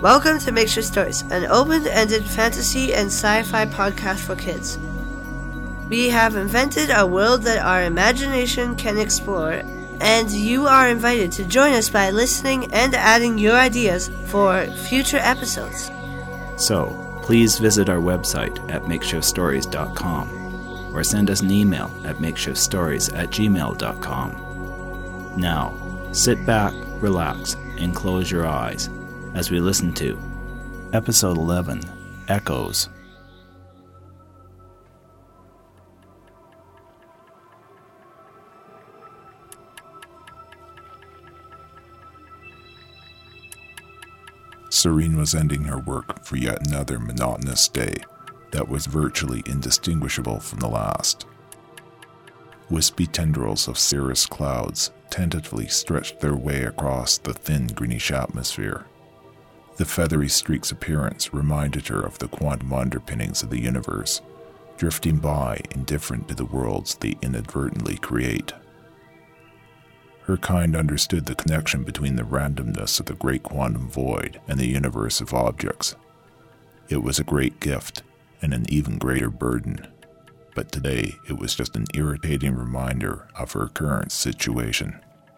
Welcome to Makeshift Stories, an open-ended fantasy and sci-fi podcast for kids. We have invented a world that our imagination can explore, and you are invited to join us by listening and adding your ideas for future episodes. So, please visit our website at makeshiftstories.com or send us an email at makeshiftstories@gmail.com. Now, sit back, relax, and close your eyes as we listen to Episode 11, Echoes. Serene was ending her work for yet another monotonous day that was virtually indistinguishable from the last. Wispy tendrils of cirrus clouds tentatively stretched their way across the thin greenish atmosphere. The feathery streak's appearance reminded her of the quantum underpinnings of the universe, drifting by indifferent to the worlds they inadvertently create. Her kind understood the connection between the randomness of the great quantum void and the universe of objects. It was a great gift and an even greater burden, but today it was just an irritating reminder of her current situation.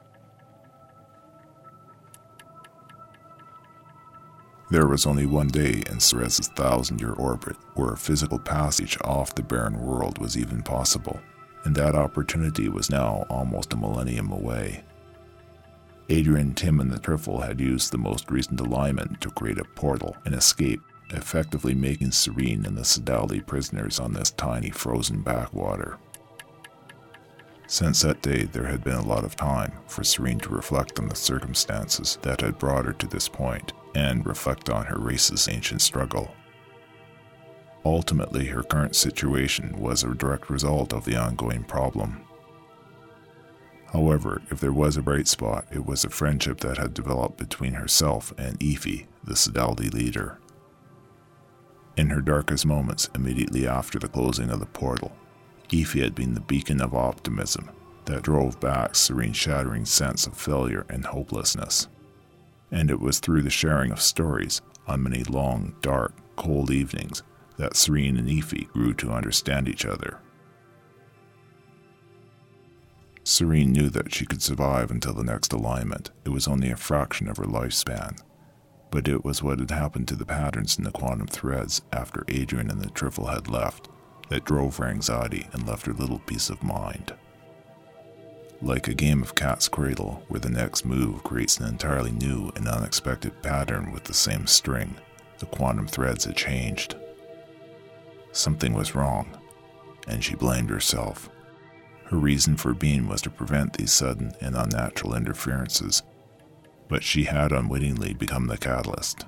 There was only one day in Ceres's 1,000-year orbit where a physical passage off the barren world was even possible, and that opportunity was now almost a millennium away. Adrian, Tim, and the Trifle had used the most recent alignment to create a portal and escape, effectively making Serene and the Sodality prisoners on this tiny frozen backwater. Since that day, there had been a lot of time for Serene to reflect on the circumstances that had brought her to this point, and reflect on her race's ancient struggle. Ultimately, her current situation was a direct result of the ongoing problem. However, if there was a bright spot, it was a friendship that had developed between herself and Efi, the Sodality leader. In her darkest moments, immediately after the closing of the portal, Efi had been the beacon of optimism that drove back Serene's shattering sense of failure and hopelessness. And it was through the sharing of stories on many long, dark, cold evenings that Serene and Efi grew to understand each other. Serene knew that she could survive until the next alignment. It was only a fraction of her lifespan. But it was what had happened to the patterns in the quantum threads after Adrian and the Trifle had left that drove her anxiety and left her little peace of mind. Like a game of cat's cradle, where the next move creates an entirely new and unexpected pattern with the same string, the quantum threads had changed. Something was wrong, and she blamed herself. Her reason for being was to prevent these sudden and unnatural interferences, but she had unwittingly become the catalyst.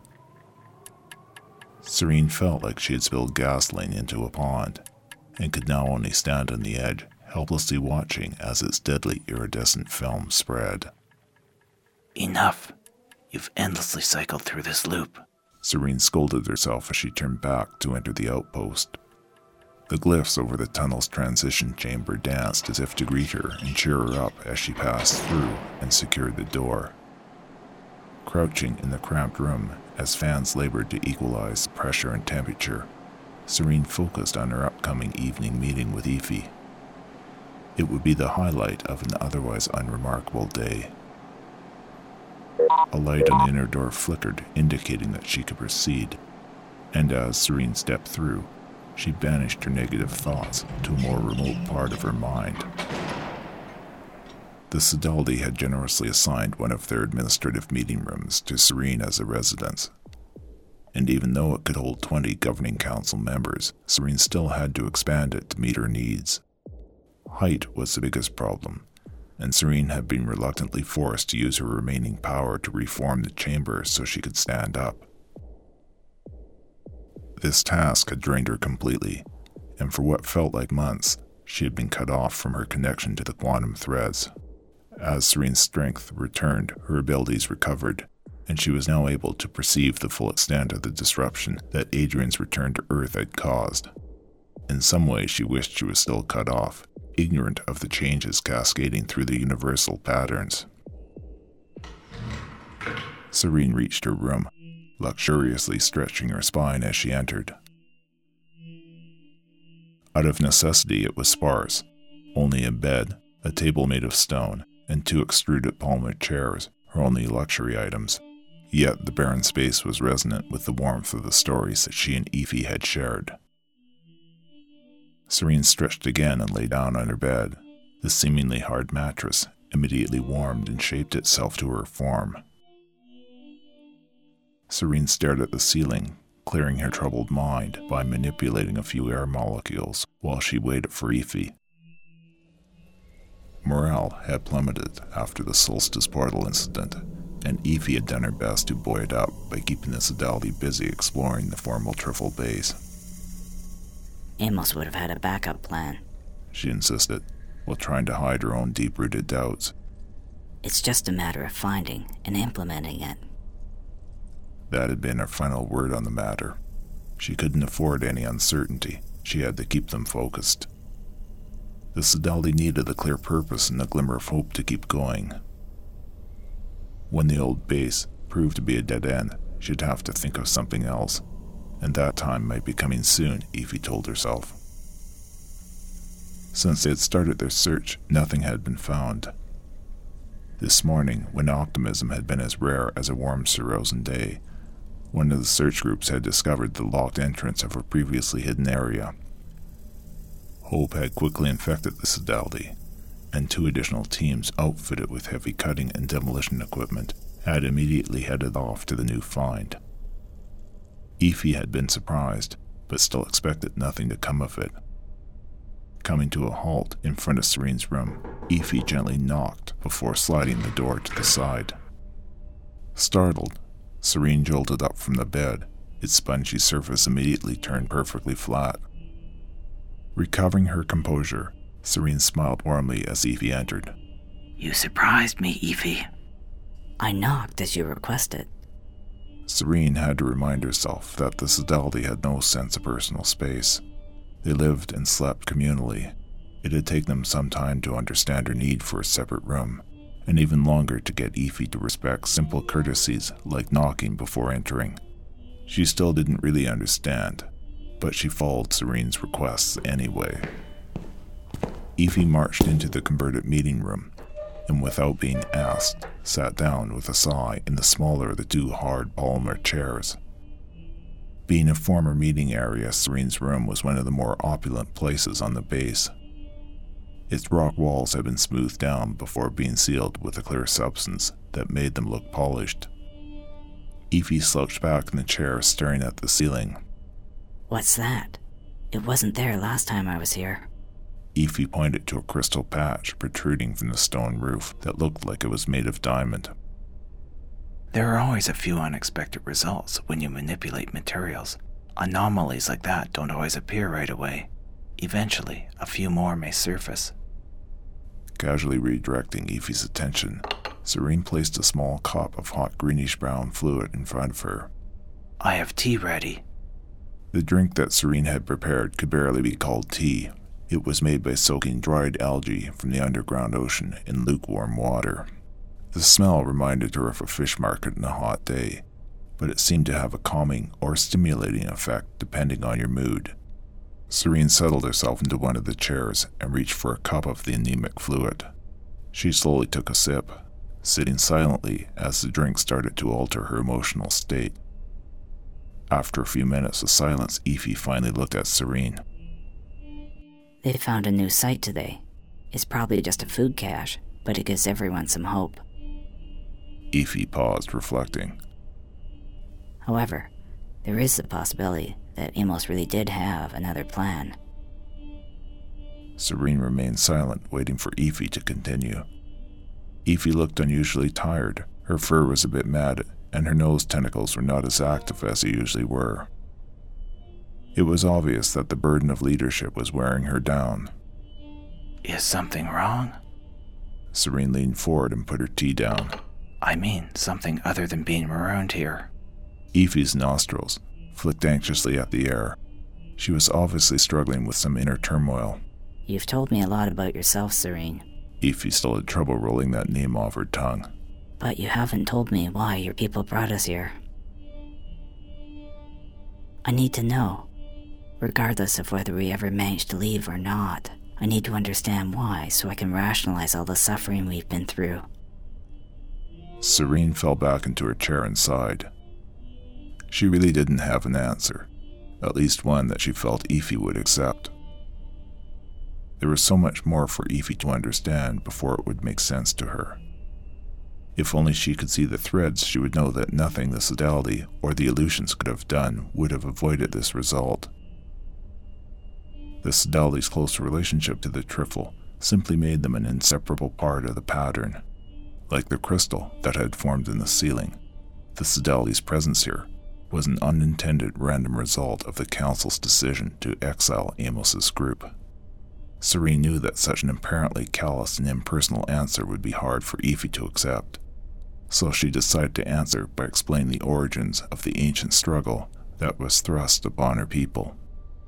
Serene felt like she had spilled gasoline into a pond, and could now only stand on the edge, helplessly watching as its deadly iridescent film spread. Enough. You've endlessly cycled through this loop. Serene scolded herself as she turned back to enter the outpost. The glyphs over the tunnel's transition chamber danced as if to greet her and cheer her up as she passed through and secured the door. Crouching in the cramped room as fans labored to equalize the pressure and temperature, Serene focused on her upcoming evening meeting with Efi. It would be the highlight of an otherwise unremarkable day. A light on the inner door flickered, indicating that she could proceed, and as Serene stepped through, she banished her negative thoughts to a more remote part of her mind. The Sodality had generously assigned one of their administrative meeting rooms to Serene as a residence, and even though it could hold 20 governing council members, Serene still had to expand it to meet her needs. Height was the biggest problem, and Serene had been reluctantly forced to use her remaining power to reform the chamber so she could stand up. This task had drained her completely, and for what felt like months, she had been cut off from her connection to the quantum threads. As Serene's strength returned, her abilities recovered, and she was now able to perceive the full extent of the disruption that Adrian's return to Earth had caused. In some ways, she wished she was still cut off, ignorant of the changes cascading through the universal patterns. Serene reached her room, luxuriously stretching her spine as she entered. Out of necessity, it was sparse. Only a bed, a table made of stone, and 2 extruded polymer chairs, her only luxury items. Yet the barren space was resonant with the warmth of the stories that she and Aoife had shared. Serene stretched again and lay down on her bed. The seemingly hard mattress immediately warmed and shaped itself to her form. Serene stared at the ceiling, clearing her troubled mind by manipulating a few air molecules while she waited for Aoife. Morale had plummeted after the Solstice portal incident, and Aoife had done her best to buoy it up by keeping the Citadel busy exploring the former Triffle base. Amos would have had a backup plan, she insisted, while trying to hide her own deep-rooted doubts. It's just a matter of finding and implementing it. That had been her final word on the matter. She couldn't afford any uncertainty. She had to keep them focused. The Citadel needed a clear purpose and a glimmer of hope to keep going. When the old base proved to be a dead end, she'd have to think of something else, and that time might be coming soon, Aoife told herself. Since they had started their search, nothing had been found. This morning, when optimism had been as rare as a warm Cyrosan day, one of the search groups had discovered the locked entrance of a previously hidden area. Hope had quickly infected the Citadel, and 2 additional teams outfitted with heavy cutting and demolition equipment had immediately headed off to the new find. Aoife had been surprised, but still expected nothing to come of it. Coming to a halt in front of Serene's room, Aoife gently knocked before sliding the door to the side. Startled, Serene jolted up from the bed. Its spongy surface immediately turned perfectly flat. Recovering her composure, Serene smiled warmly as Aoife entered. You surprised me, Aoife. I knocked as you requested. Serene had to remind herself that the Citadel had no sense of personal space. They lived and slept communally. It had taken them some time to understand her need for a separate room, and even longer to get Aoife to respect simple courtesies like knocking before entering. She still didn't really understand, but she followed Serene's requests anyway. Aoife marched into the converted meeting room, and without being asked, sat down with a sigh in the smaller of the 2 hard polymer chairs. Being a former meeting area, Serene's room was one of the more opulent places on the base. Its rock walls had been smoothed down before being sealed with a clear substance that made them look polished. Aoife slouched back in the chair, staring at the ceiling. What's that? It wasn't there last time I was here. Aoife pointed to a crystal patch protruding from the stone roof that looked like it was made of diamond. There are always a few unexpected results when you manipulate materials. Anomalies like that don't always appear right away. Eventually, a few more may surface. Casually redirecting Aoife's attention, Serene placed a small cup of hot greenish-brown fluid in front of her. I have tea ready. The drink that Serene had prepared could barely be called tea. It was made by soaking dried algae from the underground ocean in lukewarm water. The smell reminded her of a fish market on a hot day, but it seemed to have a calming or stimulating effect depending on your mood. Serene settled herself into one of the chairs and reached for a cup of the anemic fluid. She slowly took a sip, sitting silently as the drink started to alter her emotional state. After a few minutes of silence, Aoife finally looked at Serene. They found a new site today. It's probably just a food cache, but it gives everyone some hope. Aoife paused, reflecting. However, there is the possibility that Amos really did have another plan. Serene remained silent, waiting for Aoife to continue. Aoife looked unusually tired. Her fur was a bit matted, and her nose tentacles were not as active as they usually were. It was obvious that the burden of leadership was wearing her down. Is something wrong? Serene leaned forward and put her tea down. I mean, something other than being marooned here. Aoife's nostrils flicked anxiously at the air. She was obviously struggling with some inner turmoil. You've told me a lot about yourself, Serene. Aoife still had trouble rolling that name off her tongue. But you haven't told me why your people brought us here. I need to know. Regardless of whether we ever manage to leave or not, I need to understand why so I can rationalize all the suffering we've been through. Serene fell back into her chair and sighed. She really didn't have an answer, at least one that she felt Aoife would accept. There was so much more for Aoife to understand before it would make sense to her. If only she could see the threads, she would know that nothing the Sodality or the Aleutians could have done would have avoided this result. The Sodality's close relationship to the Triffle simply made them an inseparable part of the pattern. Like the crystal that had formed in the ceiling, the Sodality's presence here was an unintended random result of the Council's decision to exile Amos's group. Serene knew that such an apparently callous and impersonal answer would be hard for Aoife to accept, so she decided to answer by explaining the origins of the ancient struggle that was thrust upon her people.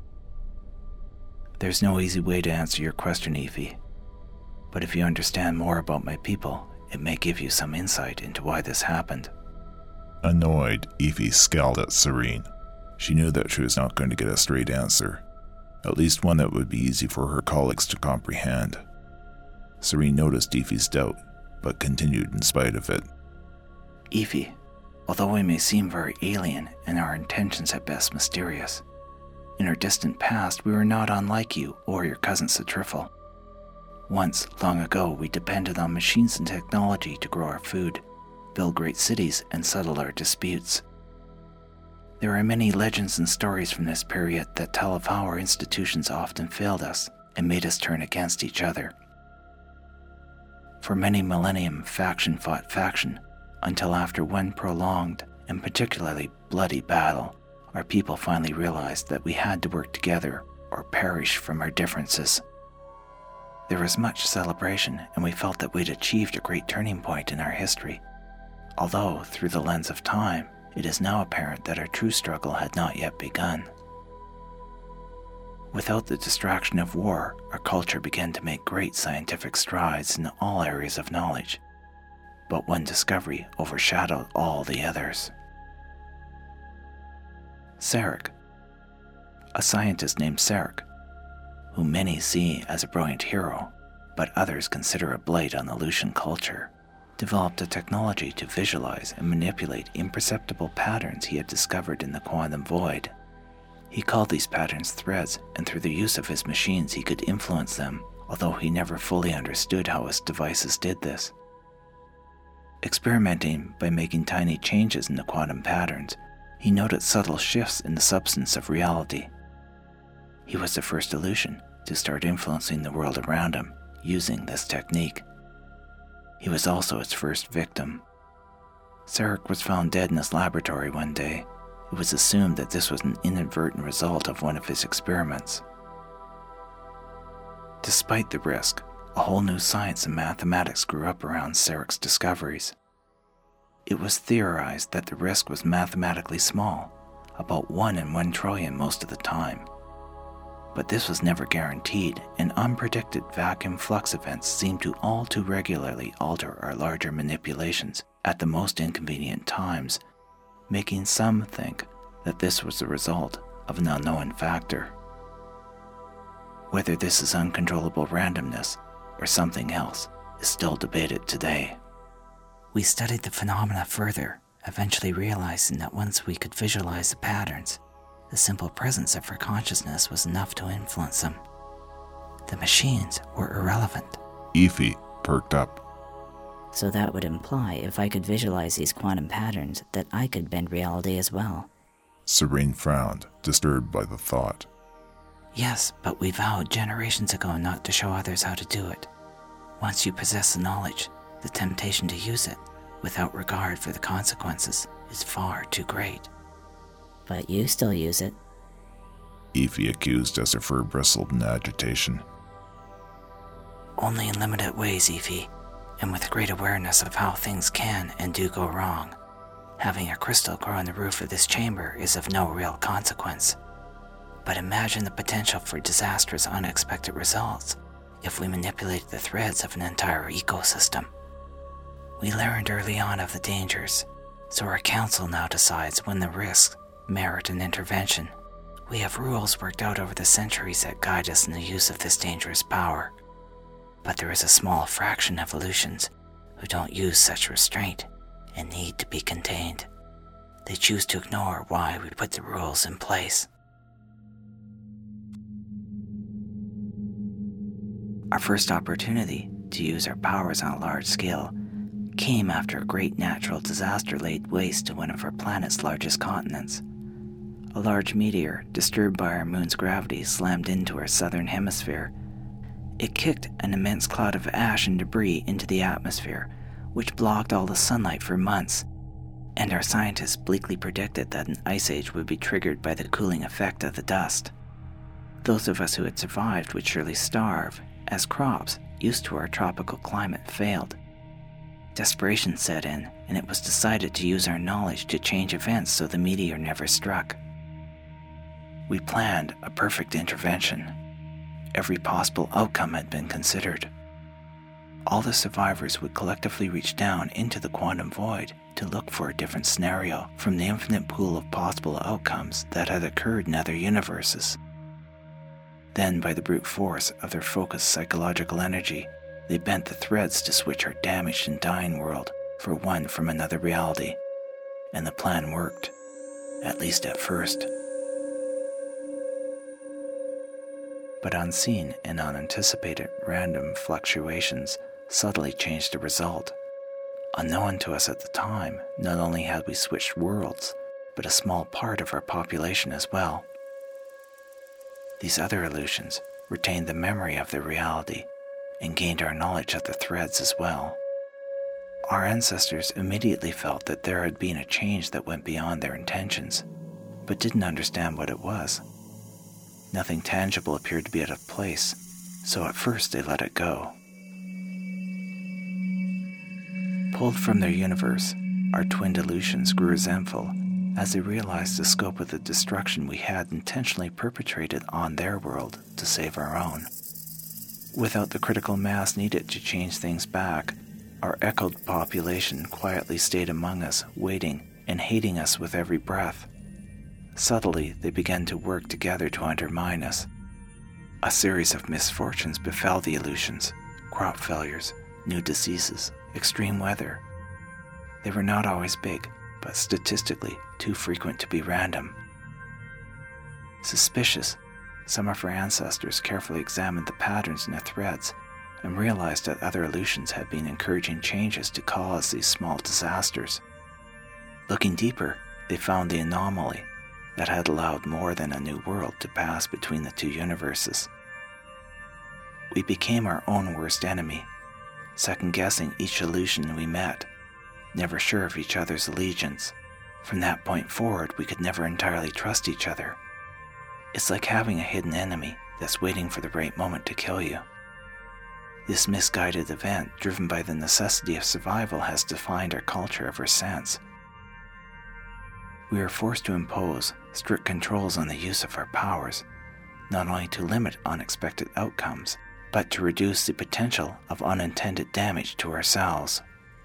There's no easy way to answer your question, Aoife, but if you understand more about my people, it may give you some insight into why this happened. Annoyed, Aoife scowled at Serene. She knew that she was not going to get a straight answer, at least one that would be easy for her colleagues to comprehend. Serene noticed Aoife's doubt, but continued in spite of it. Aoife, although we may seem very alien and our intentions at best mysterious, in our distant past we were not unlike you or your cousin Satriffle. Once, long ago, we depended on machines and technology to grow our food, build great cities, and settle our disputes. There are many legends and stories from this period that tell of how our institutions often failed us and made us turn against each other. For many millennium, faction fought faction, until after one prolonged and particularly bloody battle, our people finally realized that we had to work together or perish from our differences. There was much celebration, and we felt that we'd achieved a great turning point in our history, although, through the lens of time, it is now apparent that our true struggle had not yet begun. Without the distraction of war, our culture began to make great scientific strides in all areas of knowledge, but one discovery overshadowed all the others. Sarek. A scientist named Sarek, who many see as a brilliant hero, but others consider a blight on Aleutian culture, developed a technology to visualize and manipulate imperceptible patterns he had discovered in the quantum void. He called these patterns threads, and through the use of his machines he could influence them, although he never fully understood how his devices did this. Experimenting by making tiny changes in the quantum patterns, he noted subtle shifts in the substance of reality. He was the first Aleutian to start influencing the world around him using this technique. He was also its first victim. Sarek was found dead in his laboratory one day. It was assumed that this was an inadvertent result of one of his experiments. Despite the risk, a whole new science and mathematics grew up around Sarek's discoveries. It was theorized that the risk was mathematically small, about 1 in 1 trillion most of the time. But this was never guaranteed, and unpredicted vacuum flux events seemed to all too regularly alter our larger manipulations at the most inconvenient times, making some think that this was the result of an unknown factor. Whether this is uncontrollable randomness or something else is still debated today. We studied the phenomena further, eventually realizing that once we could visualize the patterns, the simple presence of her consciousness was enough to influence them. The machines were irrelevant. Aoife perked up. So that would imply if I could visualize these quantum patterns that I could bend reality as well. Serene frowned, disturbed by the thought. Yes, but we vowed generations ago not to show others how to do it. Once you possess the knowledge, the temptation to use it, without regard for the consequences, is far too great. But you still use it. Aoife accused as her fur bristled in agitation. Only in limited ways, Aoife, and with great awareness of how things can and do go wrong. Having a crystal grow on the roof of this chamber is of no real consequence. But imagine the potential for disastrous, unexpected results if we manipulate the threads of an entire ecosystem. We learned early on of the dangers, so our council now decides when the risks merit an intervention. We have rules worked out over the centuries that guide us in the use of this dangerous power. But there is a small fraction of Aleutians who don't use such restraint and need to be contained. They choose to ignore why we put the rules in place. Our first opportunity to use our powers on a large scale came after a great natural disaster laid waste to one of our planet's largest continents. A large meteor, disturbed by our moon's gravity, slammed into our southern hemisphere. It kicked an immense cloud of ash and debris into the atmosphere, which blocked all the sunlight for months, and our scientists bleakly predicted that an ice age would be triggered by the cooling effect of the dust. Those of us who had survived would surely starve, as crops, used to our tropical climate, failed. Desperation set in, and it was decided to use our knowledge to change events so the meteor never struck. We planned a perfect intervention. Every possible outcome had been considered. All the survivors would collectively reach down into the quantum void to look for a different scenario from the infinite pool of possible outcomes that had occurred in other universes. Then, by the brute force of their focused psychological energy, they bent the threads to switch our damaged and dying world for one from another reality. And the plan worked, at least at first. But unseen and unanticipated random fluctuations subtly changed the result. Unknown to us at the time, not only had we switched worlds, but a small part of our population as well. These other Aleutians retained the memory of their reality and gained our knowledge of the threads as well. Our ancestors immediately felt that there had been a change that went beyond their intentions, but didn't understand what it was. Nothing tangible appeared to be out of place, so at first they let it go. Pulled from their universe, our twinned Aleutians grew resentful as they realized the scope of the destruction we had intentionally perpetrated on their world to save our own. Without the critical mass needed to change things back, our echoed population quietly stayed among us, waiting and hating us with every breath. Subtly, they began to work together to undermine us. A series of misfortunes befell the Aleutians: crop failures, new diseases, extreme weather. They were not always big, but statistically too frequent to be random. Suspicious, some of our ancestors carefully examined the patterns in the threads and realized that other Aleutians had been encouraging changes to cause these small disasters. Looking deeper, they found the anomaly that had allowed more than a new world to pass between the two universes. We became our own worst enemy, second-guessing each Aleutian we met, never sure of each other's allegiance. From that point forward, we could never entirely trust each other. It's like having a hidden enemy that's waiting for the right moment to kill you. This misguided event, driven by the necessity of survival, has defined our culture ever since. We are forced to impose strict controls on the use of our powers, not only to limit unexpected outcomes, but to reduce the potential of unintended damage to ourselves.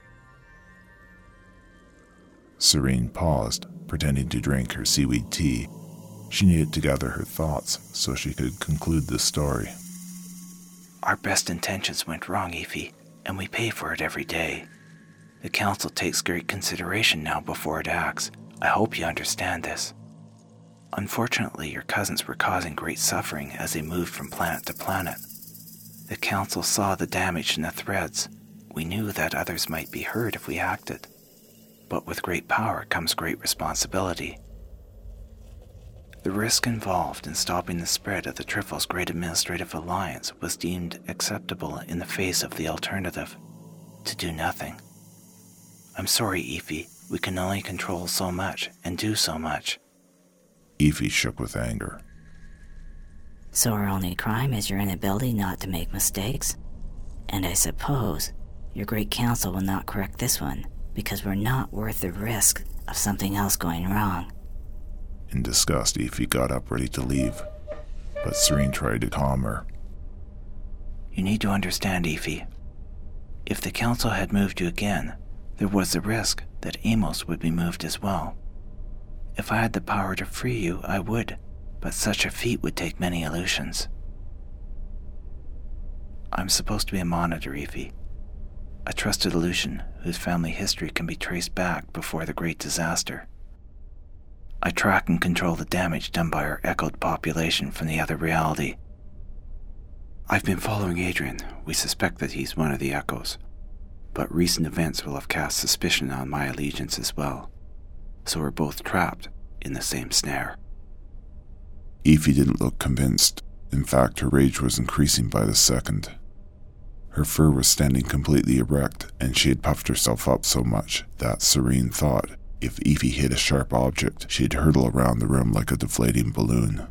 Serene paused, pretending to drink her seaweed tea. She needed to gather her thoughts so she could conclude the story. Our best intentions went wrong, Ify, and we pay for it every day. The Council takes great consideration now before it acts. I hope you understand this. Unfortunately, your cousins were causing great suffering as they moved from planet to planet. The Council saw the damage in the threads. We knew that others might be hurt if we acted. But with great power comes great responsibility. The risk involved in stopping the spread of the Trifles Great Administrative Alliance was deemed acceptable in the face of the alternative, to do nothing. I'm sorry, Ify, we can only control so much and do so much. Ify shook with anger. So our only crime is your inability not to make mistakes? And I suppose your great council will not correct this one, because we're not worth the risk of something else going wrong. In disgust, Ify got up ready to leave, but Serene tried to calm her. You need to understand, Ify. If the Council had moved you again, there was the risk that Amos would be moved as well. If I had the power to free you, I would, but such a feat would take many illusions. I'm supposed to be a monitor, Efi. A trusted illusion whose family history can be traced back before the Great Disaster. I track and control the damage done by our echoed population from the other reality. I've been following Adrian. We suspect that he's one of the echoes, but recent events will have cast suspicion on my allegiance as well. So we're both trapped in the same snare. Efi didn't look convinced. In fact, her rage was increasing by the second. Her fur was standing completely erect, and she had puffed herself up so much that Serene thought if Efi hit a sharp object, she'd hurtle around the room like a deflating balloon.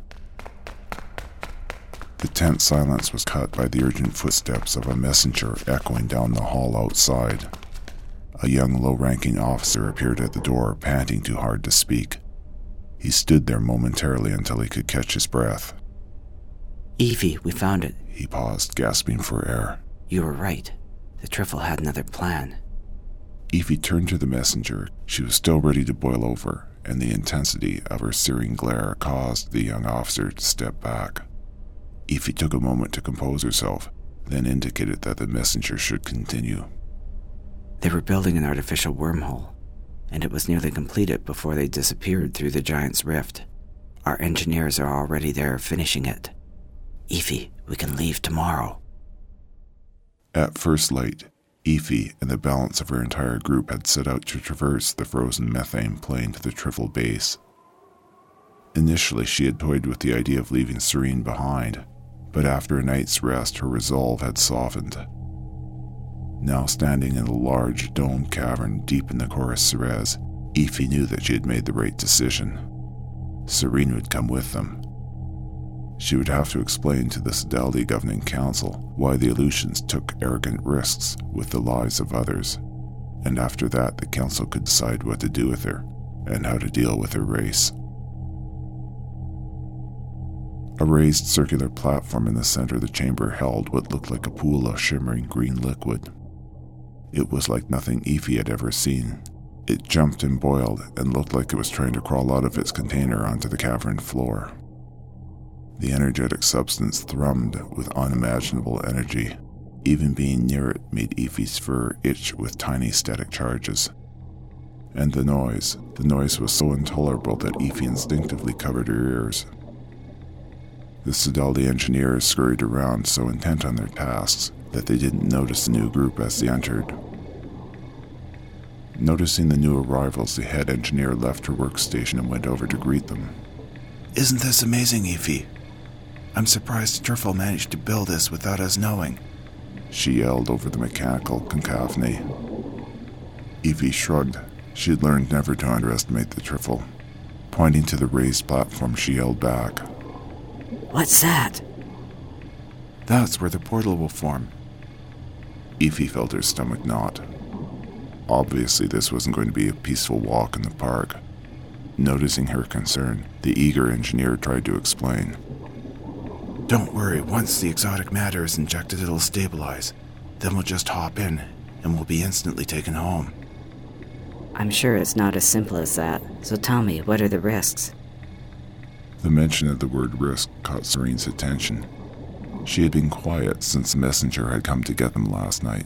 The tense silence was cut by the urgent footsteps of a messenger echoing down the hall outside. A young, low-ranking officer appeared at the door, panting too hard to speak. He stood there momentarily until he could catch his breath. Efi, we found it. He paused, gasping for air. You were right. The Triffle had another plan. Efi turned to the messenger. She was still ready to boil over, and the intensity of her searing glare caused the young officer to step back. Efi took a moment to compose herself, then indicated that the messenger should continue. They were building an artificial wormhole, and it was nearly completed before they disappeared through the Giant's Rift. Our engineers are already there finishing it. Efi, we can leave tomorrow. At first light, Efi and the balance of her entire group had set out to traverse the frozen methane plain to the Triffle base. Initially, she had toyed with the idea of leaving Serene behind, but after a night's rest, her resolve had softened. Now standing in a large domed cavern deep in the Chorus Ceres, Efi knew that she had made the right decision. Serene would come with them. She would have to explain to the Sodality Governing Council why the Aleutians took arrogant risks with the lives of others, and after that the council could decide what to do with her and how to deal with her race. A raised circular platform in the center of the chamber held what looked like a pool of shimmering green liquid. It was like nothing Efi had ever seen. It jumped and boiled and looked like it was trying to crawl out of its container onto the cavern floor. The energetic substance thrummed with unimaginable energy. Even being near it made Efi's fur itch with tiny static charges. And the noise was so intolerable that Efi instinctively covered her ears. The Sodality engineers scurried around so intent on their tasks that they didn't notice the new group as they entered. Noticing the new arrivals, the head engineer left her workstation and went over to greet them. Isn't this amazing, Efi? I'm surprised Triffle managed to build this without us knowing, she yelled over the mechanical cacophony. Efi shrugged. She had learned never to underestimate the Triffle. Pointing to the raised platform, she yelled back. What's that? That's where the portal will form. Efi felt her stomach knot. Obviously, this wasn't going to be a peaceful walk in the park. Noticing her concern, the eager engineer tried to explain. Don't worry, once the exotic matter is injected, it'll stabilize. Then we'll just hop in, and we'll be instantly taken home. I'm sure it's not as simple as that, so tell me, what are the risks? The mention of the word risk caught Serene's attention. She had been quiet since the messenger had come to get them last night.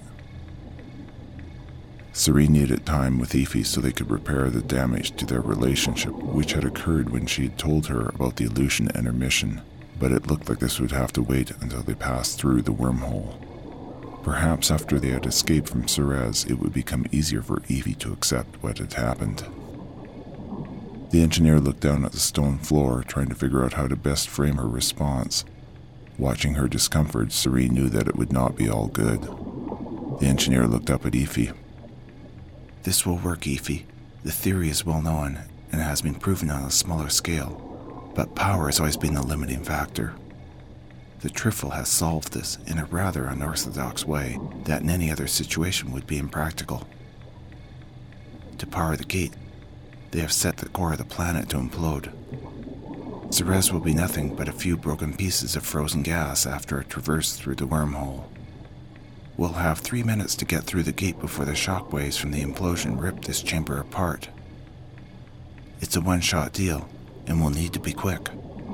Serene needed time with Efi so they could repair the damage to their relationship, which had occurred when she had told her about the illusion and her mission, but it looked like this would have to wait until they passed through the wormhole. Perhaps after they had escaped from Ceres, it would become easier for Efi to accept what had happened. The engineer looked down at the stone floor, trying to figure out how to best frame her response. Watching her discomfort, Serene knew that it would not be all good. The engineer looked up at Efi. This will work, Efi. The theory is well known and has been proven on a smaller scale, but power has always been the limiting factor. The Triffle has solved this in a rather unorthodox way that in any other situation would be impractical. To power the gate, they have set the core of the planet to implode. Ceres will be nothing but a few broken pieces of frozen gas after it traversed through the wormhole. We'll have 3 minutes to get through the gate before the shockwaves from the implosion rip this chamber apart. It's a one-shot deal, and we'll need to be quick.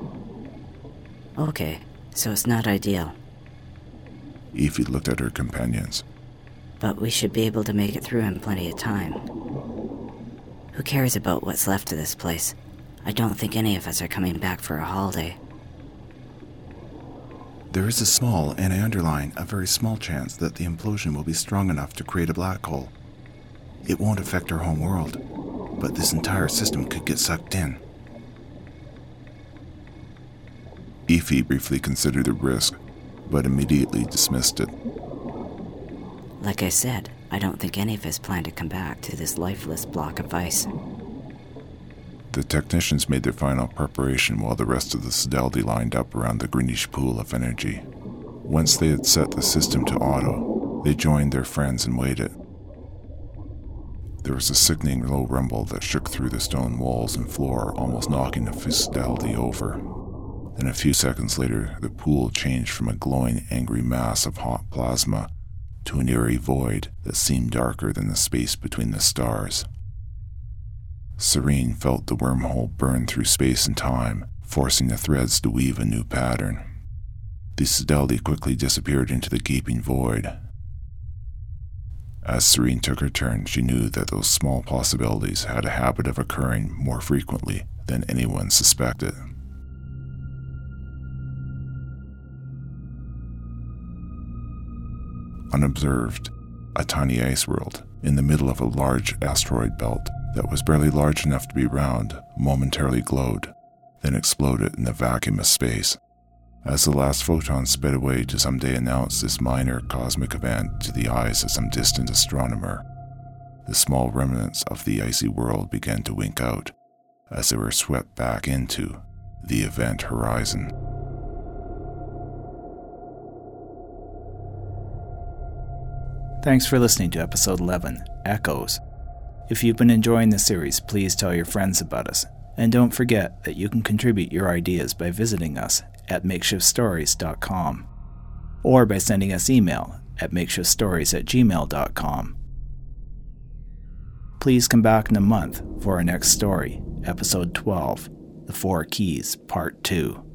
Okay, so it's not ideal. Ify looked at her companions. But we should be able to make it through in plenty of time. Who cares about what's left of this place? I don't think any of us are coming back for a holiday. There is a small, and I underline, a very small chance that the implosion will be strong enough to create a black hole. It won't affect our home world, but this entire system could get sucked in. Ify briefly considered the risk, but immediately dismissed it. Like I said, I don't think any of us plan to come back to this lifeless block of ice. The technicians made their final preparation while the rest of the Sodality lined up around the greenish pool of energy. Once they had set the system to auto, they joined their friends and waited. There was a sickening low rumble that shook through the stone walls and floor, almost knocking the Sodality over. Then a few seconds later, the pool changed from a glowing, angry mass of hot plasma to an eerie void that seemed darker than the space between the stars. Serene felt the wormhole burn through space and time, forcing the threads to weave a new pattern. The Sodality quickly disappeared into the gaping void. As Serene took her turn, she knew that those small possibilities had a habit of occurring more frequently than anyone suspected. Unobserved, a tiny ice world in the middle of a large asteroid belt that was barely large enough to be round momentarily glowed, then exploded in the vacuum of space. As the last photon sped away to someday announce this minor cosmic event to the eyes of some distant astronomer, the small remnants of the icy world began to wink out as they were swept back into the event horizon. Thanks for listening to episode 11, Echoes. If you've been enjoying the series, please tell your friends about us. And don't forget that you can contribute your ideas by visiting us at makeshiftstories.com or by sending us email at makeshiftstories@gmail.com. Please come back in a month for our next story, episode 12, The Four Keys, Part 2.